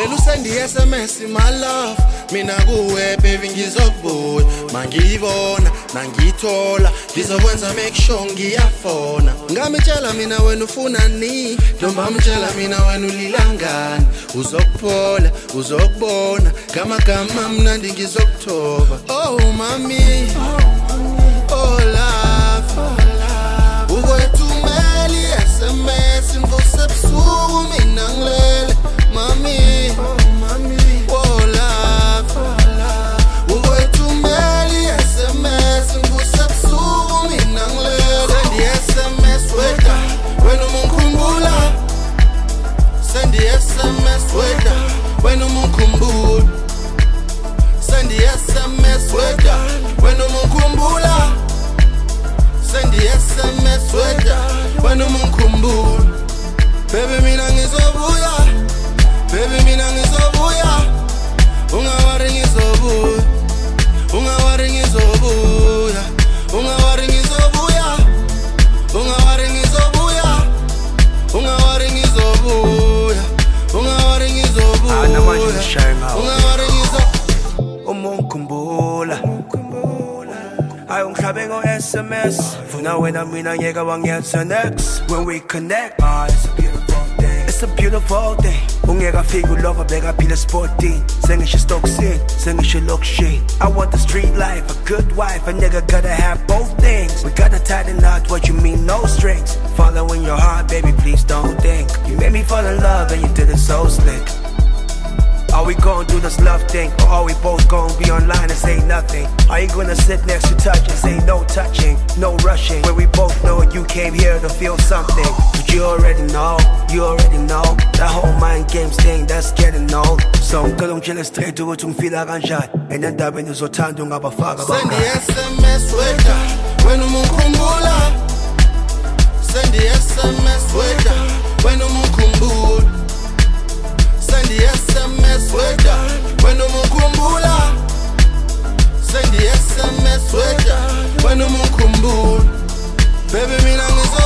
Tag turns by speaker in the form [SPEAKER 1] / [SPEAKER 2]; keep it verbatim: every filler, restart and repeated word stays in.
[SPEAKER 1] Vele usendi S M S my love, mina kuwe baby ngizokubuya. Mangiyibona nangiyithola, ngizokwenza make sure ngiyafona. Ngamitshela mina wena ufunani, ntomba mtshela mina wena ulilangani. Uzokuphola uzokubona, ngamagama mnandi ngizokuthoba. Oh mami, oh love, ukwethumela i-S M S mvuse ebusuku mina ngilele. Mami, oh love, ukwethumela i-S M S mvuse ebusuku mina ngilele. Send i-S M S weda wena umungikhumbula, send i-S M S weda wena umungikhumbula, send i-S M S weda wena umungikhumbula, send i-S M S weda wena umungikhumbula. Baby mina ngizobuya, baby mina ngizobuya, ungawari ngizobuya, ungawari ngizobuya, ungawari ngizobuya, ungawari ngizobuya, ungawari ngizobuya, ungawari ngizobuya, ungawari ngizobuya.
[SPEAKER 2] Umungikhumbula ayongihlabe ngo-S M S, funa wena mina ngeke wangiyetha next. When we connect, ah, it's a beautiful day, it's a beautiful day. Ungeka fika ulova bekaphila sporting, sengisho stocksin, sengisho lokshin. I want the street life, a good wife, a nigga gotta have both things. We gotta tighten out what you mean, no strings. Following your heart, baby, please don't think. You made me fall in love and you did it so slick. Are we gonna do this love thing, or are we both gonna be online and say nothing? Are you gonna sit next to touch and say no touching, no rushing, where we both know you came here to feel something? But you already know, you already know, that whole mind games thing, that's getting old. So ngicela ungitshele straight ukuthi ngifila kanjani, enendabeni uzothanda ungabafaka
[SPEAKER 1] Send i-S M S weda wena umungikhumbula, send i-S M S weda wena umungikhumbula, send i-S M S weda wena umungikhumbula, send i-S M S weda wena umungikhumbula. Baby mina ngizo